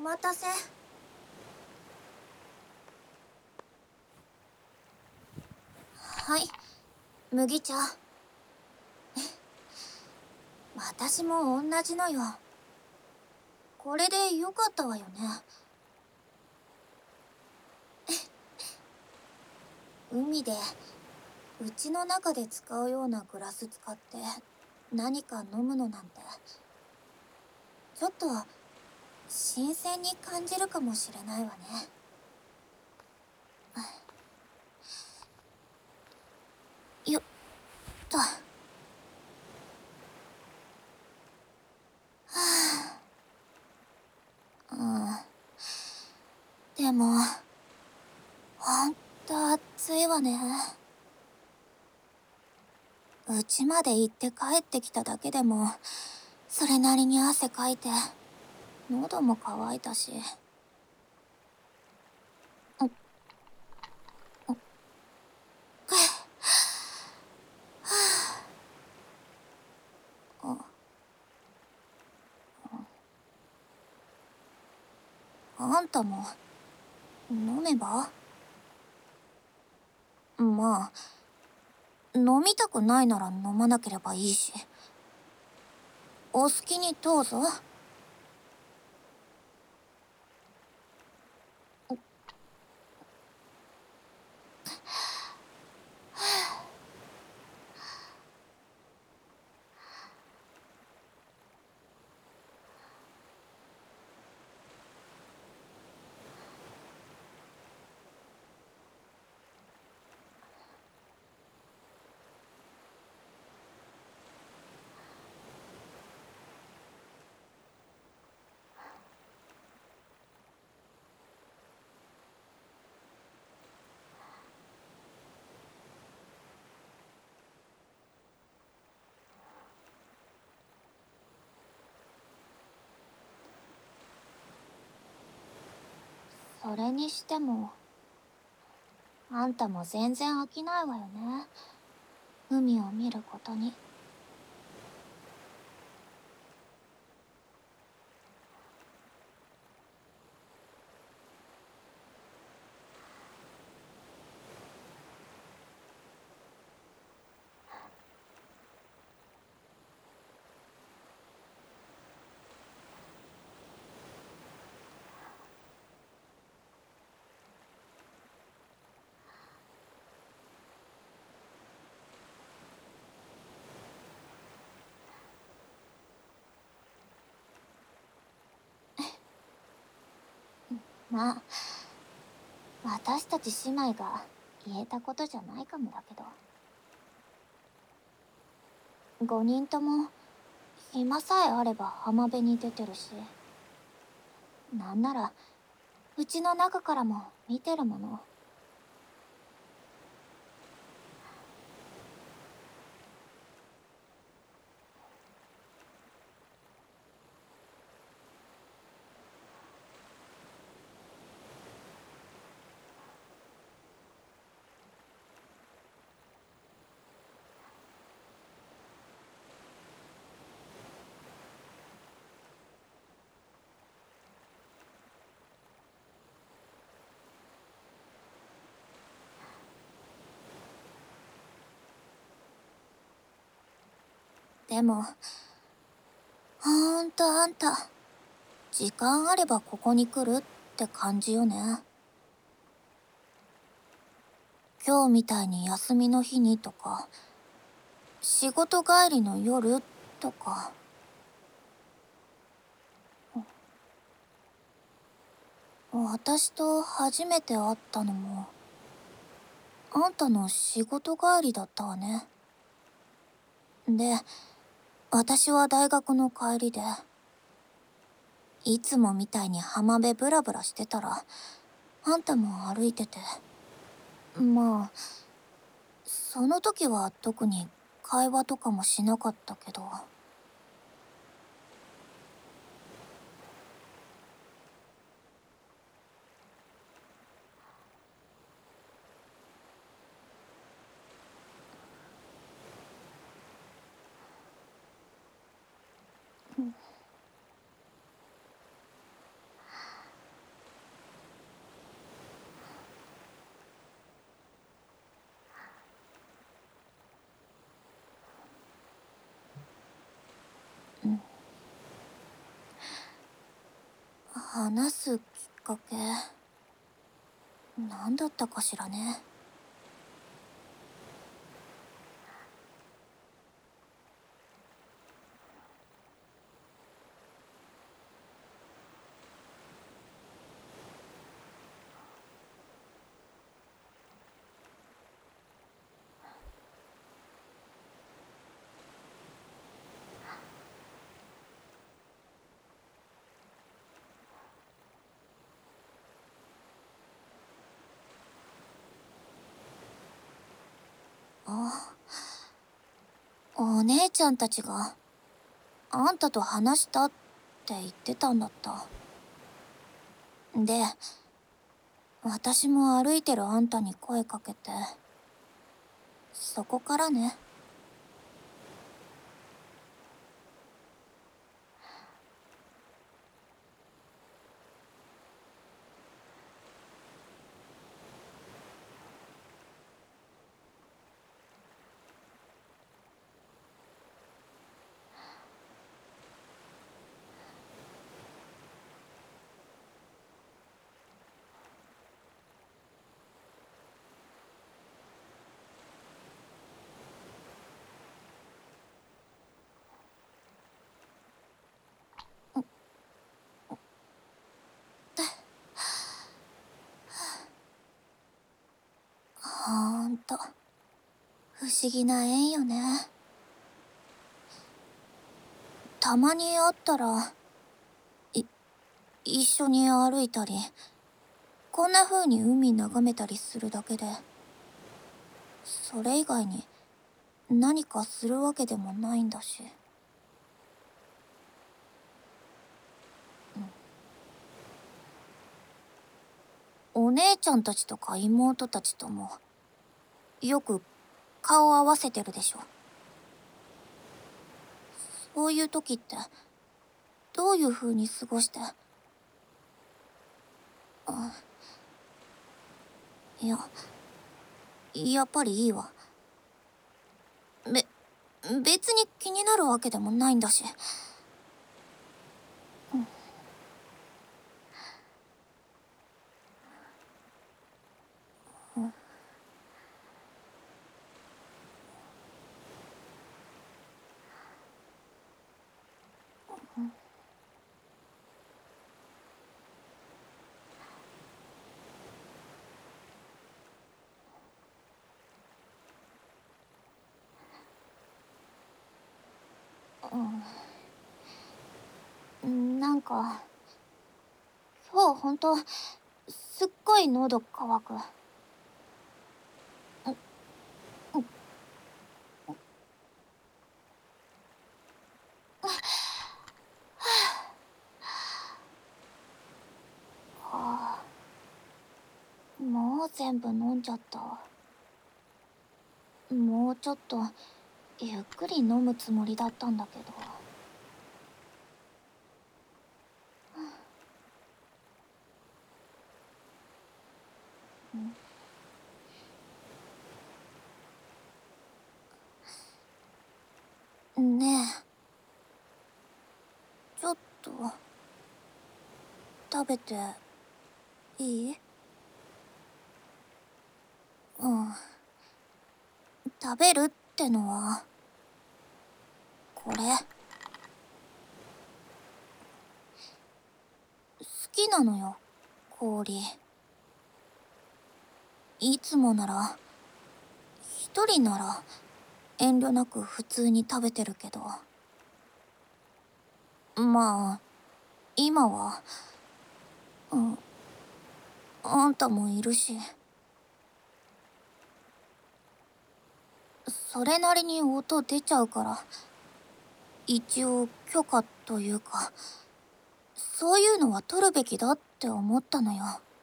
待たせ。はい、麦茶。私も同じのよ。これでよかったわよね。海で、家の中で使うようなグラス使って何か飲むのなんて、ちょっと新鮮に感じるかもしれないわね。よっと。はあ、でも、ほんと暑いわね。家まで行って帰ってきただけでも、それなりに汗かいて、喉も渇いたし。あんたも、飲めば？まあ、飲みたくないなら飲まなければいいし。お好きにどうぞ。それにしても、あんたも全然飽きないわよね。海を見ることに。まあ、私たち姉妹が言えたことじゃないかもだけど。5人とも、暇さえあれば浜辺に出てるし。なんなら、うちの中からも見てるもの。でも、ほんとあんた、時間あればここに来るって感じよね。今日みたいに休みの日にとか、仕事帰りの夜とか。私と初めて会ったのも、あんたの仕事帰りだったわね。で、私は大学の帰りで、いつもみたいに浜辺ブラブラしてたら、あんたも歩いてて。まあ、その時は特に会話とかもしなかったけど。 話すきっかけ、なんだったかしらね。あ、お姉ちゃんたちがあんたと話したって言ってたんだった。で、私も歩いてるあんたに声かけて、そこからね。ほんと、不思議な縁よね。たまに会ったら、い、一緒に歩いたり、こんな風に海眺めたりするだけで、それ以外に何かするわけでもないんだし。お姉ちゃんたちとか妹たちとも、よく顔合わせてるでしょ。そういう時って、どういう風に過ごして。いや、やっぱりいいわ。別に気になるわけでもないんだし。なんか、今日ほんと、すっごい喉乾く。もう全部飲んじゃった。もうちょっと、ゆっくり飲むつもりだったんだけど。ねえ、ちょっと、食べて、いい？うん。食べるってのは、これ。好きなのよ、氷。いつもなら、一人なら、遠慮なく普通に食べてるけど。まあ、今は、うん、あんたもいるし。それなりに音出ちゃうから、一応許可というか、そういうのは取るべきだって思ったのよ。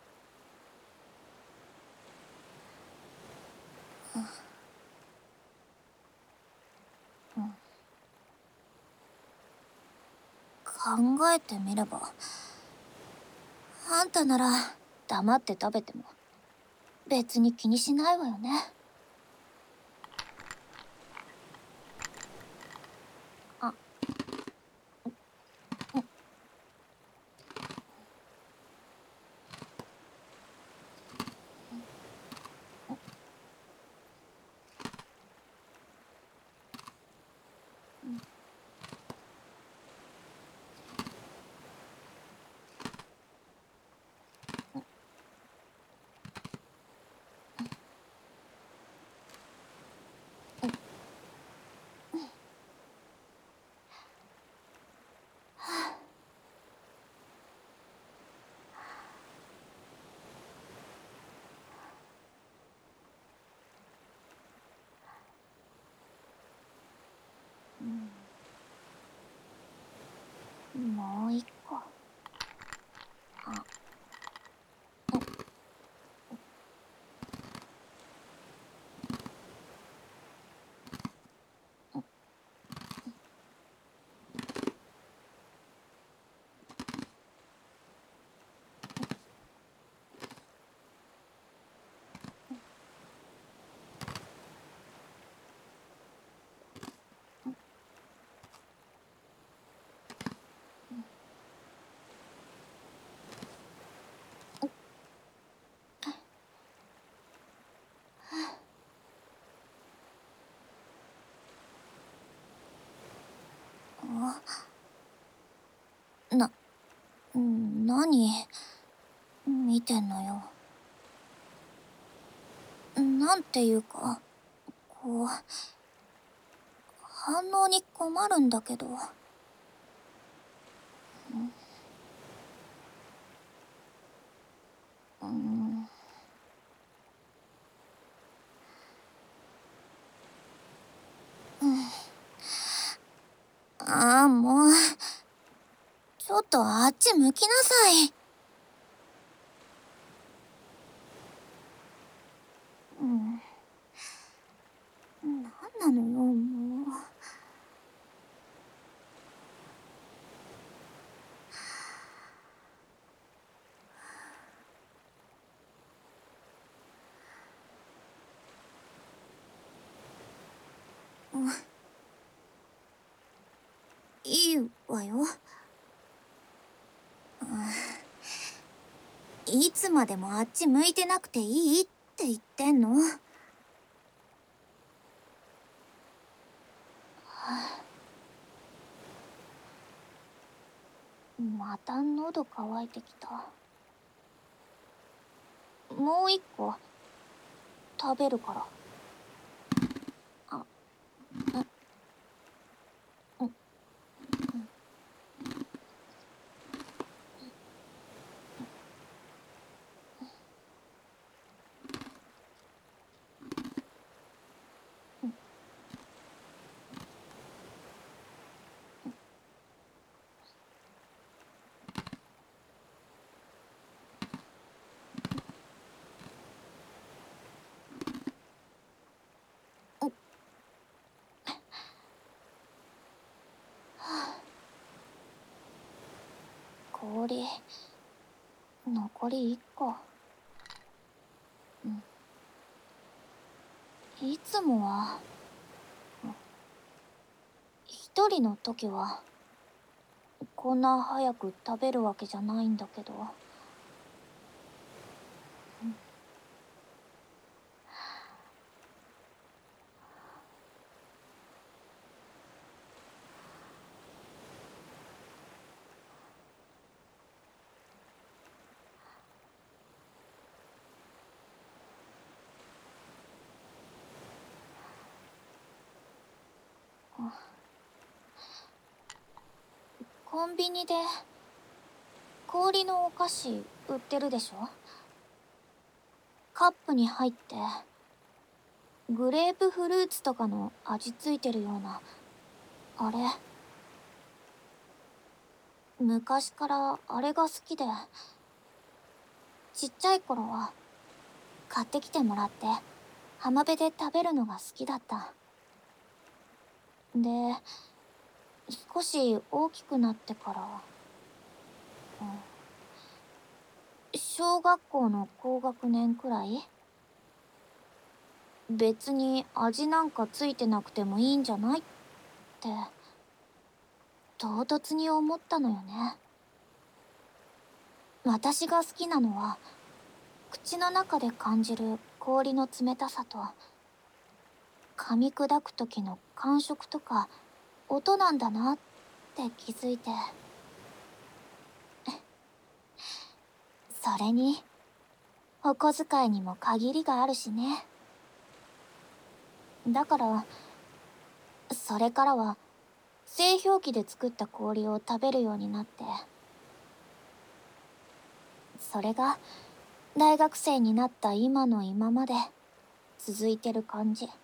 考えてみれば、あんたなら黙って食べても別に気にしないわよね。あ、 な、何見てんのよ。なんていうか、こう、反応に困るんだけど。うん、ああ、もう、ちょっとあっち向きなさい。うん、なんなのよ、もう。いいわよ。いつまでもあっち向いてなくていいって言ってんの。また喉乾いてきた。もう一個食べるから。あ、うん、氷、残り1個。いつもは、一人の時は、こんな早く食べるわけじゃないんだけど。コンビニで氷のお菓子売ってるでしょ。カップに入ってグレープフルーツとかの味ついてるようなあれ。昔からあれが好きで、ちっちゃい頃は買ってきてもらって浜辺で食べるのが好きだった。で、少し大きくなってから、小学校の高学年くらい、別に味なんかついてなくてもいいんじゃないって唐突に思ったのよね。私が好きなのは口の中で感じる氷の冷たさと噛み砕く時の感触とか音なんだなって気づいて、それにお小遣いにも限りがあるしね。だからそれからは製氷機で作った氷を食べるようになって、それが大学生になった今の今まで続いてる感じ。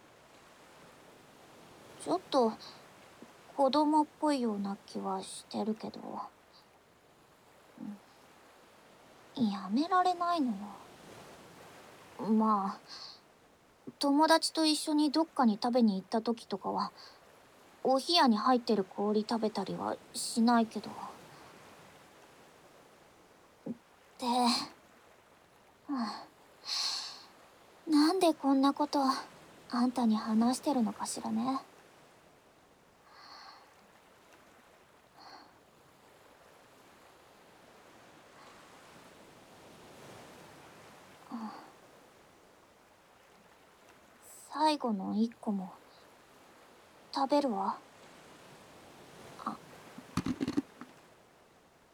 ちょっと子供っぽいような気はしてるけど、やめられないのよ。まあ、友達と一緒にどっかに食べに行った時とかは、お冷やに入ってる氷食べたりはしないけど。で、なんでこんなことあんたに話してるのかしらね。最後の一個も食べるわ。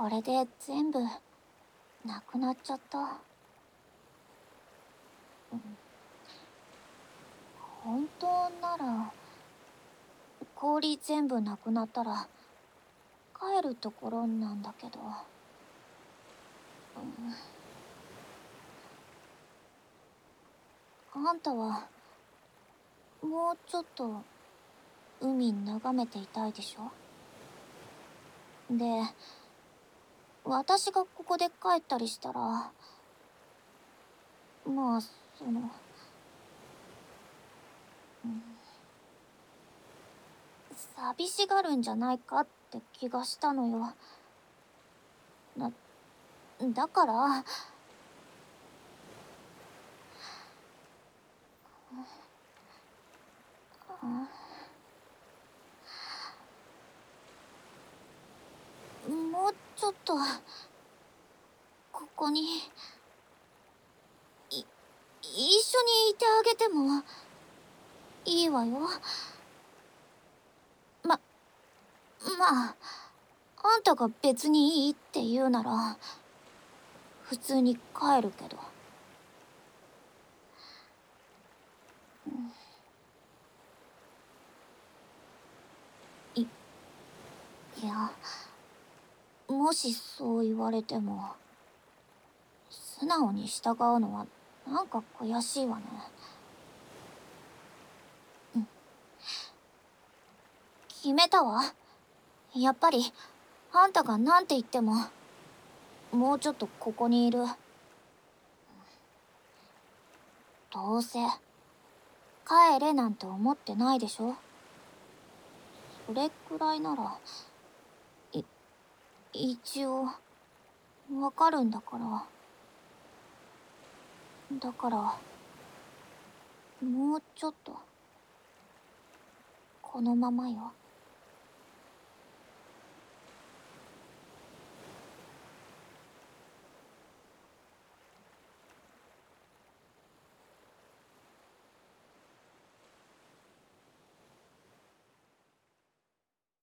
これで全部なくなっちゃった。本当なら氷全部なくなったら帰るところなんだけど、あんたはもうちょっと海眺めていたいでしょ。で、私がここで帰ったりしたら、まあその、寂しがるんじゃないかって気がしたのよ。だ、だから、もうちょっとここに一緒にいてあげてもいいわよ。まああんたが別にいいって言うなら普通に帰るけど。いいや、もしそう言われても素直に従うのはなんか悔しいわね。決めたわ。やっぱりあんたがなんて言ってももうちょっとここにいる。どうせ帰れなんて思ってないでしょ。それくらいなら一応わかるんだから。だからもうちょっとこのままよ。